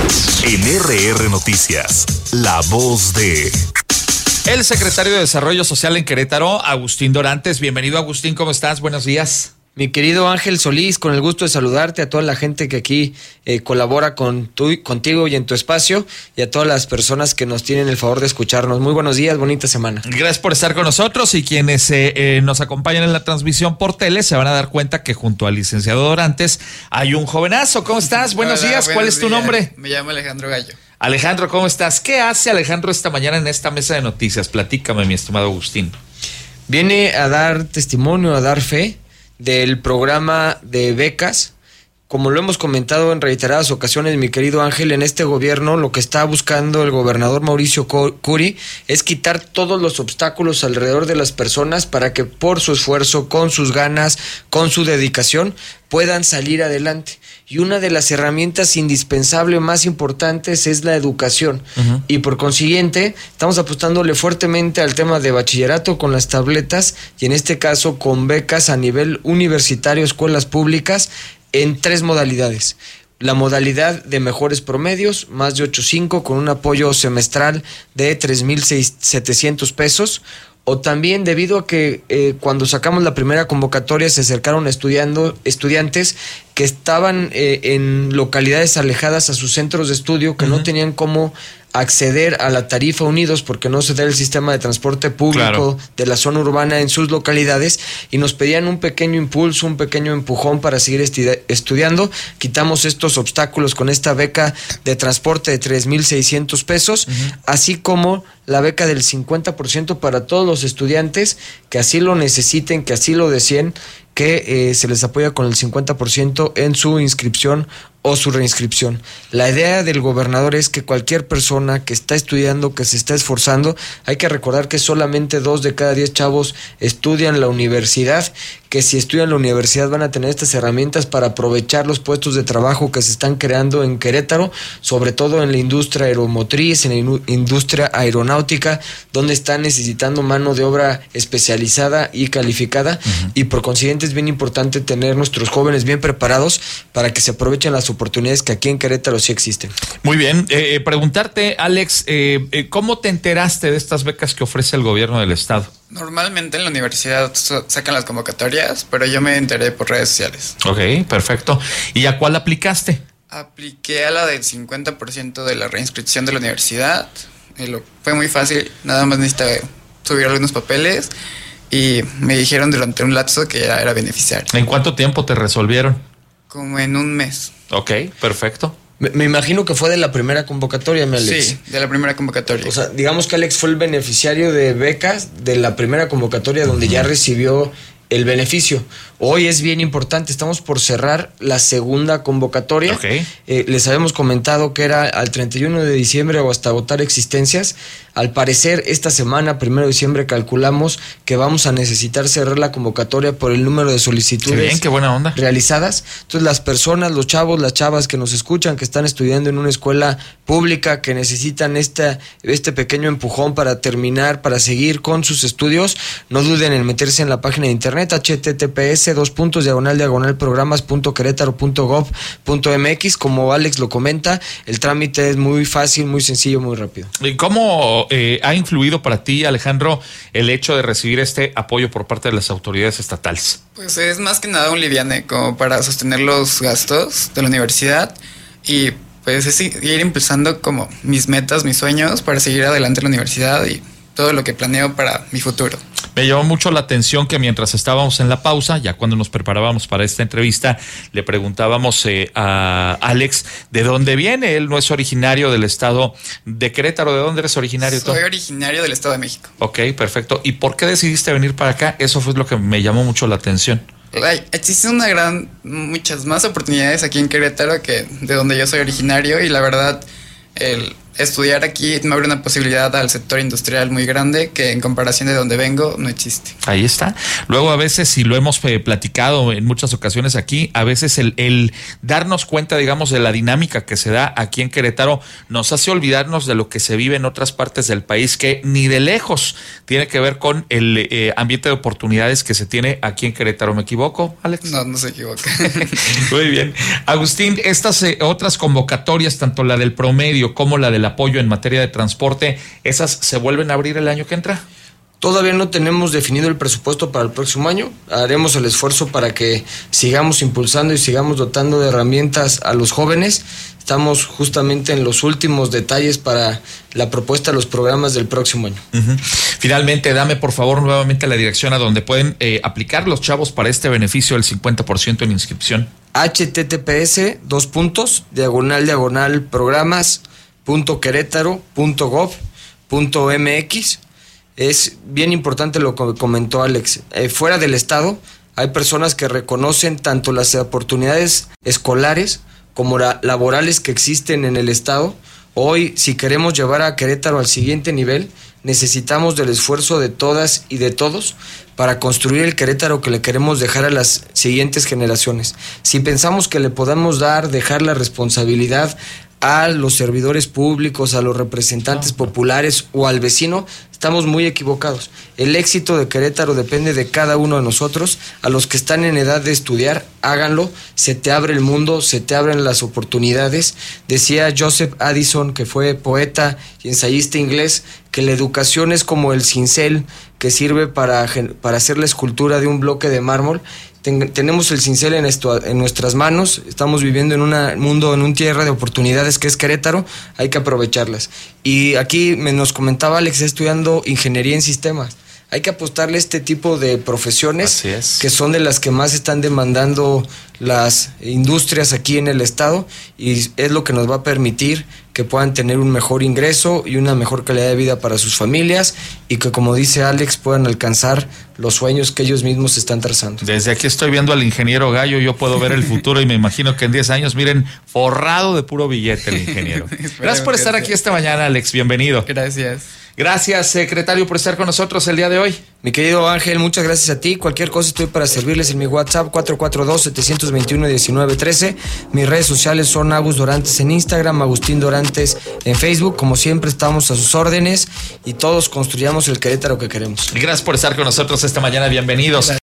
En RR Noticias, la voz de... El secretario de Desarrollo Social en Querétaro, Agustín Dorantes. Bienvenido, Agustín, ¿cómo estás? Buenos días. Mi querido Ángel Solís, con el gusto de saludarte, a toda la gente que aquí colabora contigo y en tu espacio, y a todas las personas que nos tienen el favor de escucharnos. Muy buenos días, bonita semana. Gracias por estar con nosotros, y quienes nos acompañan en la transmisión por tele se van a dar cuenta que junto al licenciado Dorantes hay un jovenazo. ¿Cómo estás? Buenos días. ¿Cuál es tu nombre? Me llamo Alejandro Gallo. Alejandro, ¿cómo estás? ¿Qué hace Alejandro esta mañana en esta mesa de noticias? Platícame, mi estimado Agustín. Viene a dar testimonio, a dar fe del programa de becas. Como lo hemos comentado en reiteradas ocasiones, mi querido Ángel, en este gobierno lo que está buscando el gobernador Mauricio Curi es quitar todos los obstáculos alrededor de las personas para que por su esfuerzo, con sus ganas, con su dedicación, puedan salir adelante. Y una de las herramientas indispensables más importantes es la educación. Uh-huh. Y por consiguiente, estamos apostándole fuertemente al tema de bachillerato con las tabletas, y en este caso con becas a nivel universitario, escuelas públicas, en 3 modalidades. La modalidad de mejores promedios, más de 8.5, con un apoyo semestral de 3,700 pesos. O también debido a que cuando sacamos la primera convocatoria se acercaron estudiantes que estaban en localidades alejadas a sus centros de estudio, que no tenían cómo acceder a la tarifa Unidos porque no se da el sistema de transporte público de la zona urbana en sus localidades, y nos pedían un pequeño impulso, un pequeño empujón para seguir estudiando. Quitamos estos obstáculos con esta beca de transporte de 3,600 pesos, así como la beca del 50% para todos los estudiantes que así lo necesiten, que así lo deseen, que se les apoya con el 50% en su inscripción o su reinscripción. La idea del gobernador es que cualquier persona que está estudiando, que se está esforzando, hay que recordar que solamente 2 de cada 10 chavos estudian la universidad, que si estudian la universidad van a tener estas herramientas para aprovechar los puestos de trabajo que se están creando en Querétaro, sobre todo en la industria aeromotriz, en la industria aeronáutica, donde están necesitando mano de obra especializada y calificada, y por consiguiente es bien importante tener nuestros jóvenes bien preparados para que se aprovechen las oportunidades que aquí en Querétaro sí existen. Muy bien, preguntarte, Alex, ¿cómo te enteraste de estas becas que ofrece el gobierno del estado? Normalmente en la universidad sacan las convocatorias, pero yo me enteré por redes sociales. Ok, perfecto. ¿Y a cuál aplicaste? Apliqué a la del 50% de la reinscripción de la universidad. Fue muy fácil, nada más necesitaba subir algunos papeles y me dijeron durante un lapso que ya era beneficiario. ¿En cuánto tiempo te resolvieron? Como en un mes. Ok, perfecto. Me imagino que fue de la primera convocatoria, mi Alex. Sí, de la primera convocatoria. O sea, digamos que Alex fue el beneficiario de becas de la primera convocatoria donde ya recibió el beneficio. Hoy es bien importante, estamos por cerrar la segunda convocatoria. Okay. Les habíamos comentado que era al 31 de diciembre o hasta agotar existencias. Al parecer, esta semana, 1 de diciembre, calculamos que vamos a necesitar cerrar la convocatoria por el número de solicitudes. Qué bien, qué buena onda. Realizadas. Entonces, las personas, los chavos, las chavas que nos escuchan, que están estudiando en una escuela pública, que necesitan este pequeño empujón para terminar, para seguir con sus estudios, no duden en meterse en la página de internet, https://programas.querétaro.gov.mx. Como Alex lo comenta, el trámite es muy fácil, muy sencillo, muy rápido. ¿Y cómo ha influido para ti, Alejandro, el hecho de recibir este apoyo por parte de las autoridades estatales? Pues es más que nada un liviane como para sostener los gastos de la universidad, y pues es ir impulsando como mis metas, mis sueños para seguir adelante en la universidad y todo lo que planeo para mi futuro. Me llamó mucho la atención que mientras estábamos en la pausa, ya cuando nos preparábamos para esta entrevista, le preguntábamos a Alex de dónde viene. Él no es originario del estado de Querétaro. ¿De dónde eres originario? Soy originario del estado de México. Ok, perfecto. ¿Y por qué decidiste venir para acá? Eso fue lo que me llamó mucho la atención. Existen muchas más oportunidades aquí en Querétaro que de donde yo soy originario, y la verdad estudiar aquí me abre una posibilidad al sector industrial muy grande que en comparación de donde vengo no existe. Ahí está. Luego a veces, y lo hemos platicado en muchas ocasiones aquí, a veces el darnos cuenta, digamos, de la dinámica que se da aquí en Querétaro nos hace olvidarnos de lo que se vive en otras partes del país, que ni de lejos tiene que ver con el ambiente de oportunidades que se tiene aquí en Querétaro. ¿Me equivoco, Alex? No se equivoca. Muy bien. Agustín, estas otras convocatorias, tanto la del promedio como la del apoyo en materia de transporte, ¿esas se vuelven a abrir el año que entra? Todavía no tenemos definido el presupuesto para el próximo año. Haremos el esfuerzo para que sigamos impulsando y sigamos dotando de herramientas a los jóvenes. Estamos justamente en los últimos detalles para la propuesta de los programas del próximo año. Uh-huh. Finalmente, dame por favor nuevamente la dirección a donde pueden aplicar los chavos para este beneficio del 50% en inscripción. https://programas.querétaro.gov.mx. Es bien importante lo que comentó Alex. Fuera del estado hay personas que reconocen tanto las oportunidades escolares como laborales que existen en el estado. Hoy, si queremos llevar a Querétaro al siguiente nivel, necesitamos del esfuerzo de todas y de todos para construir el Querétaro que le queremos dejar a las siguientes generaciones. Si pensamos que le podamos dejar la responsabilidad a los servidores públicos, a los representantes populares o al vecino, estamos muy equivocados. El éxito de Querétaro depende de cada uno de nosotros. A los que están en edad de estudiar, háganlo. Se te abre el mundo, se te abren las oportunidades. Decía Joseph Addison, que fue poeta y ensayista inglés, que la educación es como el cincel que sirve para hacer la escultura de un bloque de mármol. Tenemos el cincel en nuestras manos, estamos viviendo en un mundo, en un tierra de oportunidades que es Querétaro, hay que aprovecharlas. Y aquí nos comentaba Alex, está estudiando ingeniería en sistemas. Hay que apostarle a este tipo de profesiones que son de las que más están demandando las industrias aquí en el estado, y es lo que nos va a permitir que puedan tener un mejor ingreso y una mejor calidad de vida para sus familias, y que, como dice Alex, puedan alcanzar los sueños que ellos mismos están trazando. Desde aquí estoy viendo al ingeniero Gallo, yo puedo ver el futuro y me imagino que en 10 años, miren, forrado de puro billete el ingeniero. Gracias por estar aquí esta mañana, Alex, bienvenido. Gracias. Gracias, secretario, por estar con nosotros el día de hoy. Mi querido Ángel, muchas gracias a ti. Cualquier cosa estoy para servirles en mi WhatsApp 442-721-1913. Mis redes sociales son Agus Dorantes en Instagram, Agustín Dorantes en Facebook. Como siempre, estamos a sus órdenes y todos construyamos el Querétaro que queremos. Gracias por estar con nosotros esta mañana. Bienvenidos. Gracias.